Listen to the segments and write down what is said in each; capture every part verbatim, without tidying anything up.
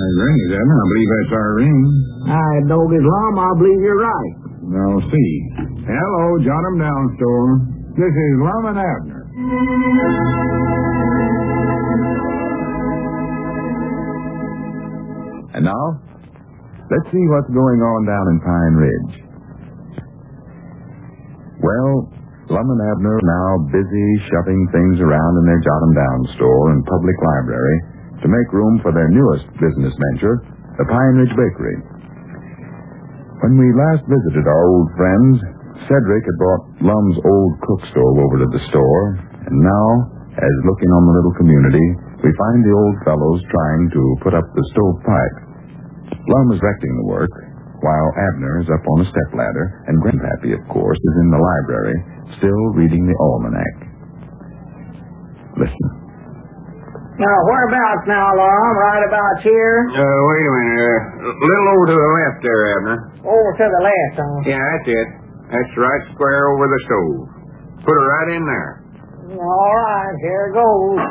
That ring is Abner. I believe that's our ring. I don't get long. I believe you're right. I'll see. Hello, Jot 'em Down store. This is Lum and Abner. And now, let's see what's going on down in Pine Ridge. Well, Lum and Abner are now busy shoving things around in their Jot 'em Down store and public library to make room for their newest business venture, the Pine Ridge Bakery. When we last visited our old friends, Cedric had brought Lum's old cook stove over to the store, and now, as looking on the little community, we find the old fellows trying to put up the stovepipe. Lum is directing the work, while Abner is up on a stepladder, and Grandpappy, of course, is in the library, still reading the almanac. Listen. Now, whereabouts now, Lum? Right about here? Uh, wait a minute. Uh, a little over to the left there, Abner. Over to the left, huh? Yeah, that's it. That's right square over the stove. Put her right in there. All right, here goes.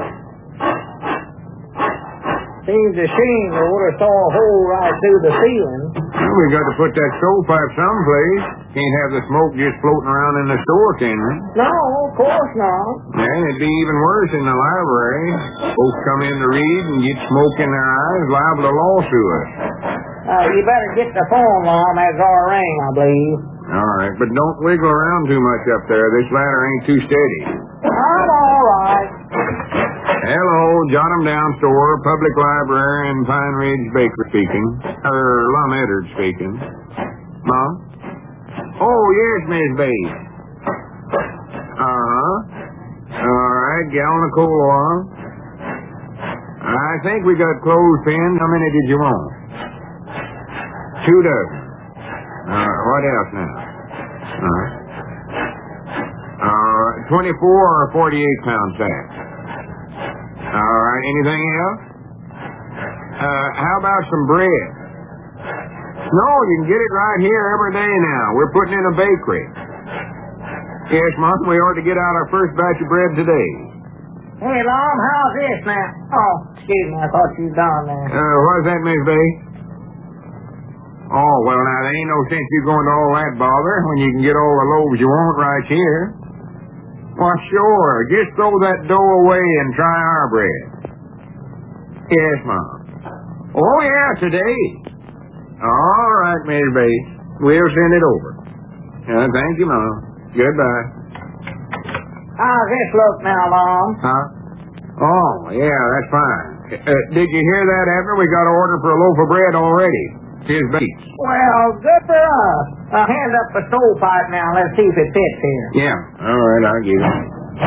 Seems a shame they would have saw a hole right through the ceiling. Well, we got to put that stovepipe someplace. Can't have the smoke just floating around in the store, can we? No, of course not. Yeah, it'd be even worse in the library. Folks come in to read and get smoke in their eyes, liable to lawsuit us. Uh, you better get the phone, Lum. That's our ring, I believe. All right, but don't wiggle around too much up there. This ladder ain't too steady. I'm all right. Hello, Jot 'em Down store, public library, and Pine Ridge Bakery speaking. Or Lum Eddard speaking. Mom? Oh, yes, Miss Bates. Uh-huh. All right, gallon of coal oil. I think we got clothespins. How many did you want? Two dozen. Uh, what else now? Uh, uh, twenty-four or forty-eight pound sacks. All right, anything else? Uh, how about some bread? No, you can get it right here every day now. We're putting in a bakery. Yes, Mom, we ought to get out our first batch of bread today. Hey, Lum, how's this now? Oh, excuse me, I thought you was down there. Uh, what's that, Miss Bates? Oh, well, now, there ain't no sense you going to all that bother when you can get all the loaves you want right here. Well, sure. Just throw that dough away and try our bread. Yes, Mom. Oh, yeah, today. All right, Miss Bates. We'll send it over. Uh, thank you, Mom. Goodbye. How's this look now, Lum? Huh? Oh, yeah, that's fine. Uh, did you hear that, Abner? We got an order for a loaf of bread already. Here's Bates. Well, good for us. I'll hand up the stovepipe now. Let's see if it fits here. Yeah. All right, I'll get it.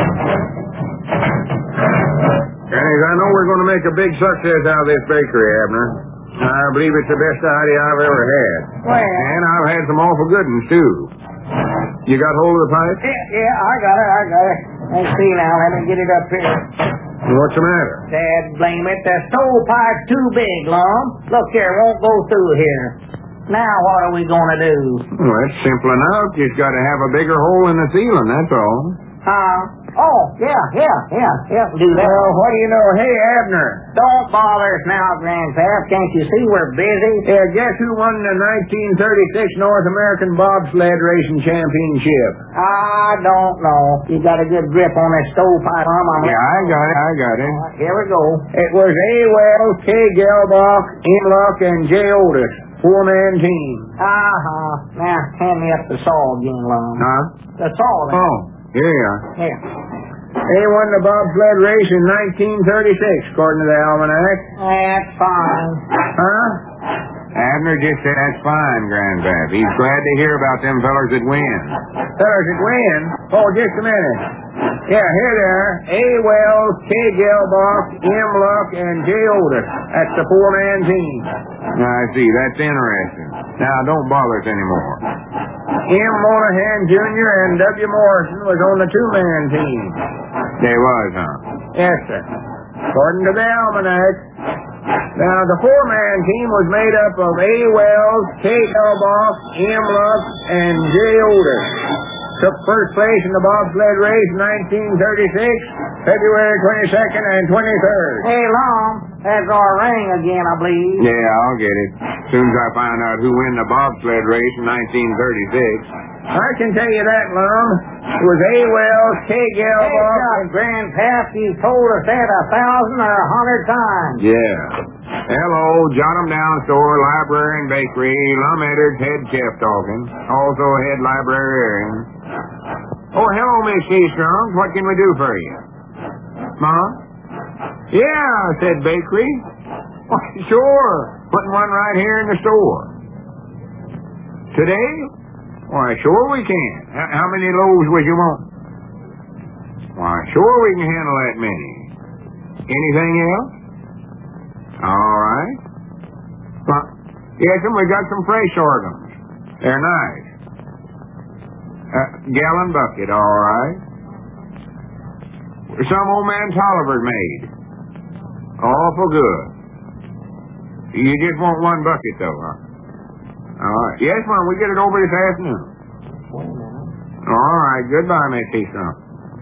Guys, I know we're going to make a big success out of this bakery, Abner. I believe it's the best idea I've ever had. Well. And I've had some awful good ones, too. You got hold of the pipe? Yeah, yeah, I got it, I got it. Let's see now. Let me get it up here. What's the matter? Dad, blame it. The stovepipe's too big, Lum. Look here, it won't go through here. Now what are we going to do? Well, it's simple enough. Just got to have a bigger hole in the ceiling, that's all. Huh? Oh, yeah, yeah, yeah, yeah, do that. Well, what do you know? Hey, Abner. Don't bother us now, Grandpap. Can't you see we're busy? Yeah, guess who won the nineteen thirty-six North American Bobsled Racing Championship? I don't know. You got a good grip on that stovepipe, Lum. I'm Yeah, I got it, I got it. Right, here we go. It was A. Wells, K. Gelbach, M. Luck, and J. Otis. Four-man team. Uh-huh. Now, hand me up the saw again, Lum. Huh? The saw then. Oh, here you are. Here. They won the bobsled race in nineteen thirty-six, according to the almanac. That's fine. Huh? Abner just said that's fine, Grandpap. He's glad to hear about them fellers that win. Fellers that win? Oh, just a minute. Yeah, here they are. A. Wells, K. Gelbach, M. Luck, and J. Otis. That's the four-man team. I see. That's interesting. Now, don't bother us anymore. M. Monahan, Junior and W. Morrison was on the two-man team. They was, huh? Yes, sir. According to the almanac. Now, the four-man team was made up of A. Wells, K. Gelbach, M. Luck, and J. Otis. took first place in the bobsled race in nineteen thirty-six, February twenty-second and twenty-third. Hey, Lum, that's our ring again, I believe. Yeah, I'll get it. As soon as I find out who won the bobsled race in nineteen thirty-six. I can tell you that, Lum. It was A. Wells, K. Hey, Gelbach. Doc, Grandpap, you've told us that a thousand or a hundred times. Yeah. Hello, Jotham Down Store, Library and Bakery, Lum Edwards, head chef talking. Also head librarian. Oh, hello, Miss Seastrong. What can we do for you? Mom? Yeah, said Bakery. Why, sure. Putting one right here in the store. Today? Why, sure we can. H- how many loaves would you want? Why, sure we can handle that many. Anything else? All right. Well, yes, and we got some fresh sorghums. They're nice. Uh, gallon bucket, all right. Some old man Tolliver made. Awful good. You just want one bucket, though, huh? All right. Yes, Mom, we get it over this afternoon. All right. Goodbye, Miss Seastrong.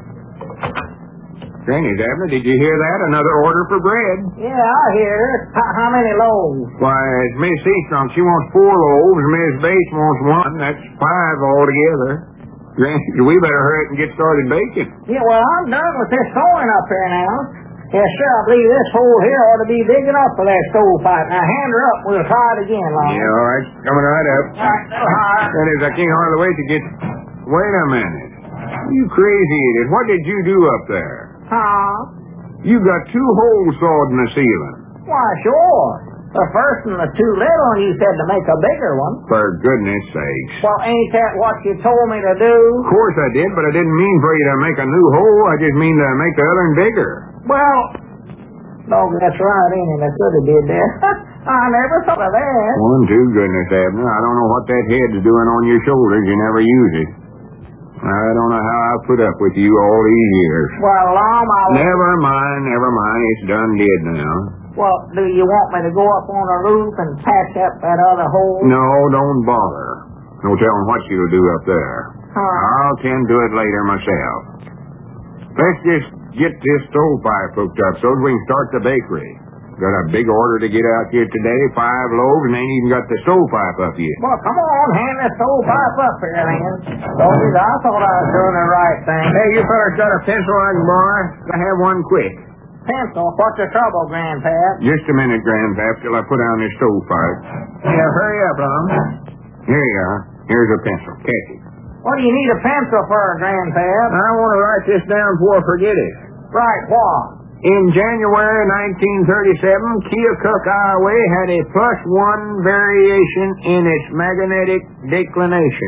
Granny Abner, did you hear that? Another order for bread. Yeah, I hear. H- how many loaves? Why, it's Miss Seastrong. She wants four loaves. Miss Bates wants one. That's five altogether. Granny, we better hurry up and get started baking. Yeah, well, I'm done with this sewing up here now. Yes, sir, I believe this hole here ought to be big enough for that stovepipe. Now, hand her up. We'll try it again, Long. Yeah, all right. Coming right up. All right, little higher. That is, I can't hardly wait to get... Wait a minute. You crazy idiot. What did you do up there? Huh? You got two holes sawed in the ceiling. Why, sure. The first and the two little, and you said to make a bigger one. For goodness sakes. Well, ain't that what you told me to do? Of course I did, but I didn't mean for you to make a new hole. I just mean to make the other one bigger. Well, no, that's right, ain't it? I could have did that. I never thought of that. One, two, goodness, Abner. I don't know what that head's doing on your shoulders. You never use it. I don't know how I put up with you all these years. Well, Lom, I'll... Never mind, never mind. It's done did now. Well, do you want me to go up on the roof and patch up that other hole? No, don't bother. No telling what you'll do up there. Huh? I'll tend to it later myself. Let's just get this stovepipe hooked up so we can start the bakery. Got a big order to get out here today, five loaves, and ain't even got the stovepipe up yet. Well, come on, hand that stovepipe up here, then. Soldiers, I thought I was doing the right thing. Hey, you fellas got a pencil I can borrow? I have one quick. Pencil? What's the trouble, Grandpap? Just a minute, Grandpap, till I put down this stovepipe. Yeah, hurry up, Lum. Here you are. Here's a pencil. Catch it. What do you need a pencil for, Grandpap? I want to write this down before I forget it. Right, what? In January nineteen thirty-seven, Keokuk, Iowa had a plus one variation in its magnetic declination.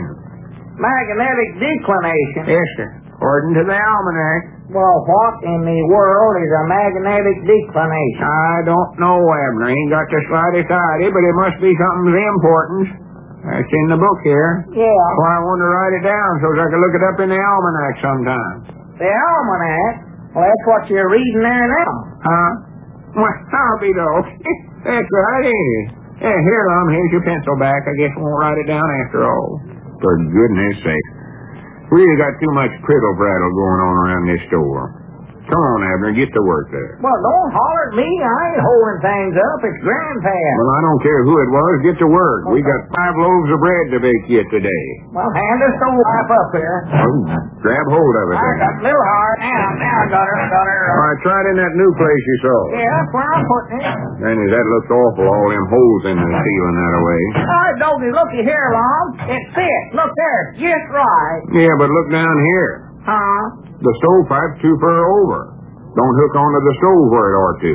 Magnetic declination? Yes, sir. According to the almanac. Well, what in the world is a magnetic declination? I don't know, Abner. Ain't got the slightest idea, but it must be something important. That's in the book here. Yeah. Well, I wanted to write it down so I could look it up in the almanac sometime. The almanac? Well, that's what you're reading there now. Huh? Well, I'll be dog. That's right, ain't it? Yeah, here, Lum, here's your pencil back. I guess I won't write it down after all. For goodness sake. We got too much priddle brattle going on around this store. Come on, Abner, get to work there. Well, don't holler at me. I ain't holding things up. It's Grandpap. Well, I don't care who it was. Get to work. We got five loaves of bread to bake yet today. Well, hand the stovepipe up here. Oh, grab hold of it I then. got a little hard. Now, now, I got her, I got her. All right, try it in that new place you saw. Yeah, that's where I'm putting it. Granny, that looks awful, all them holes in the ceiling that away. All right, Doggy, looky here, Lom. It fits. Look there. Just right. Yeah, but look down here. Huh? The stovepipe's too far over. Don't hook onto the stove where it ought to.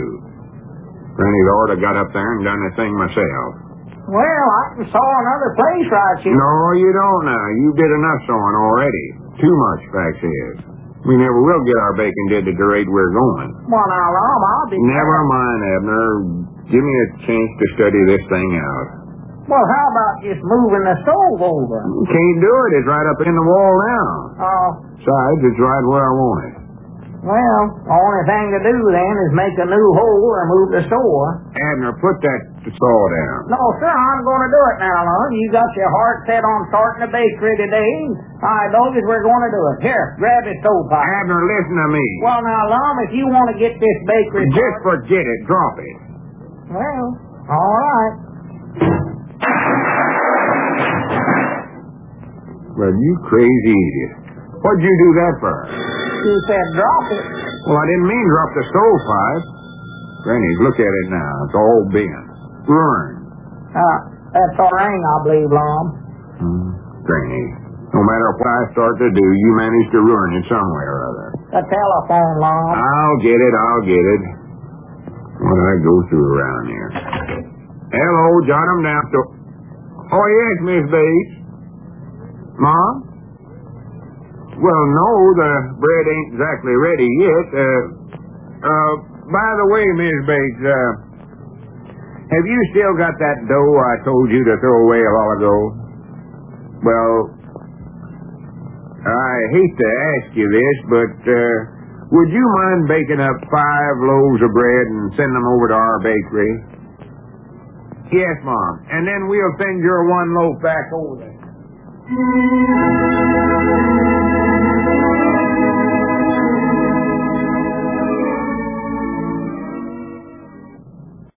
Granny, I ought to got up there and done the thing myself. Well, I can saw another place right here. No, you don't now. You did enough sewing already. Too much, facts is. We never will get our bacon did at the rate we're going. Well, now, Lom, I'll be... Never mind, Abner. Give me a chance to study this thing out. Well, how about just moving the stove over? Can't do it. It's right up in the wall now. Oh. Besides, it's right where I want it. Well, the only thing to do then is make a new hole or move the store. Abner, put that to saw down. No, sir, I'm going to do it now, Lum. You got your heart set on starting the bakery today. I told you we're going to do it. Here, grab this stovepipe. Abner, listen to me. Well, now, Lum, if you want to get this bakery... Just forget it. Drop it. Well, all right. Well, you crazy idiot. What'd you do that for? You said drop it. Well, I didn't mean drop the stovepipe. Granny, look at it now. It's all bent. Ruined. Uh, that's a ring, I believe, Lum. Hmm. Granny, no matter what I start to do, you manage to ruin it some way or other. The telephone, Lum. I'll get it, I'll get it. What do I go through around here? Hello, jot 'em down. Oh, yes, Miss Bates. Mom? Well, no, the bread ain't exactly ready yet. Uh, uh, by the way, Miss Bates, uh, have you still got that dough I told you to throw away a while ago? Well, I hate to ask you this, but, uh, would you mind baking up five loaves of bread and send them over to our bakery? Yes, Mom. And then we'll send your one loaf back over there.